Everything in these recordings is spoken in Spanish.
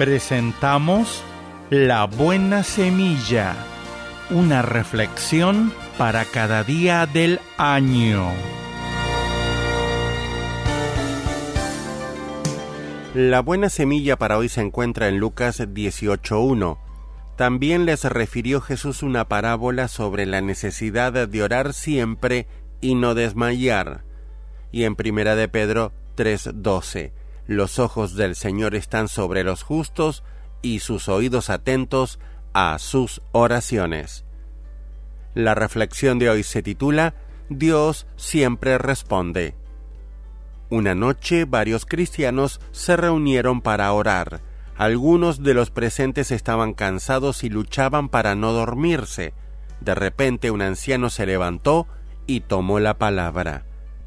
Presentamos La Buena Semilla, una reflexión para cada día del año. La buena semilla para hoy se encuentra en Lucas 18:1. También les refirió Jesús una parábola sobre la necesidad de orar siempre y no desmayar. Y en 1 de Pedro 3:12, los ojos del Señor están sobre los justos y sus oídos atentos a sus oraciones. La reflexión de hoy se titula Dios siempre responde. Una noche varios cristianos se reunieron para orar. Algunos de los presentes estaban cansados y luchaban para no dormirse. De repente un anciano se levantó y tomó la palabra.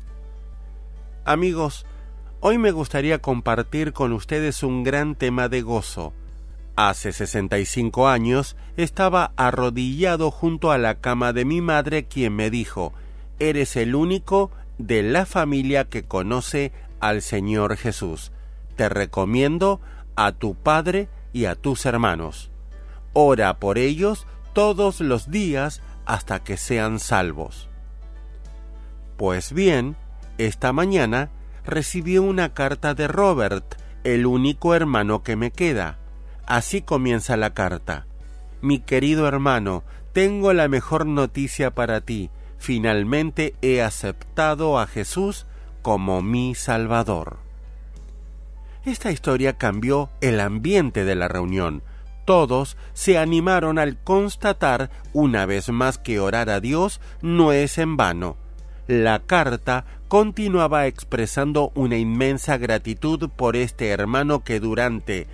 Amigos, hoy me gustaría compartir con ustedes un gran tema de gozo. Hace 65 años estaba arrodillado junto a la cama de mi madre, quien me dijo: «Eres el único de la familia que conoce al Señor Jesús. Te recomiendo a tu padre y a tus hermanos. Ora por ellos todos los días hasta que sean salvos». Pues bien, esta mañana recibí una carta de Robert, el único hermano que me queda. Así comienza la carta. «Mi querido hermano, tengo la mejor noticia para ti. Finalmente he aceptado a Jesús como mi Salvador». Esta historia cambió el ambiente de la reunión. Todos se animaron al constatar una vez más que orar a Dios no es en vano. La carta continuaba expresando una inmensa gratitud por este hermano que durante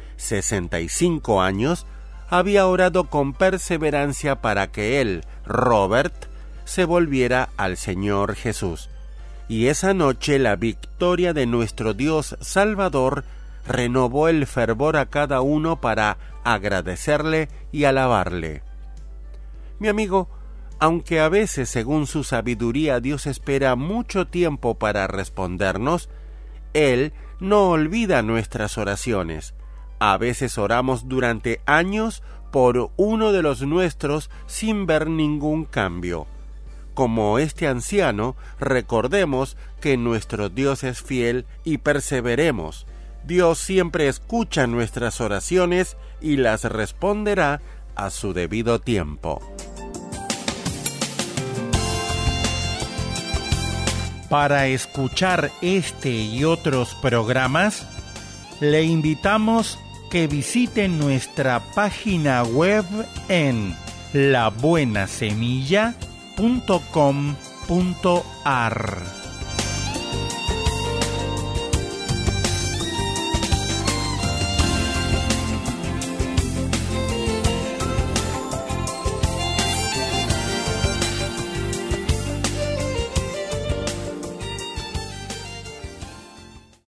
65 años había orado con perseverancia para que él, Robert, se volviera al Señor Jesús. Y esa noche la victoria de nuestro Dios Salvador renovó el fervor a cada uno para agradecerle y alabarle. Mi amigo, aunque a veces según su sabiduría Dios espera mucho tiempo para respondernos, Él no olvida nuestras oraciones. A veces oramos durante años por uno de los nuestros sin ver ningún cambio. Como este anciano, recordemos que nuestro Dios es fiel y perseveremos. Dios siempre escucha nuestras oraciones y las responderá a su debido tiempo. Para escuchar este y otros programas, le invitamos que visite nuestra página web en labuenasemilla.com.ar.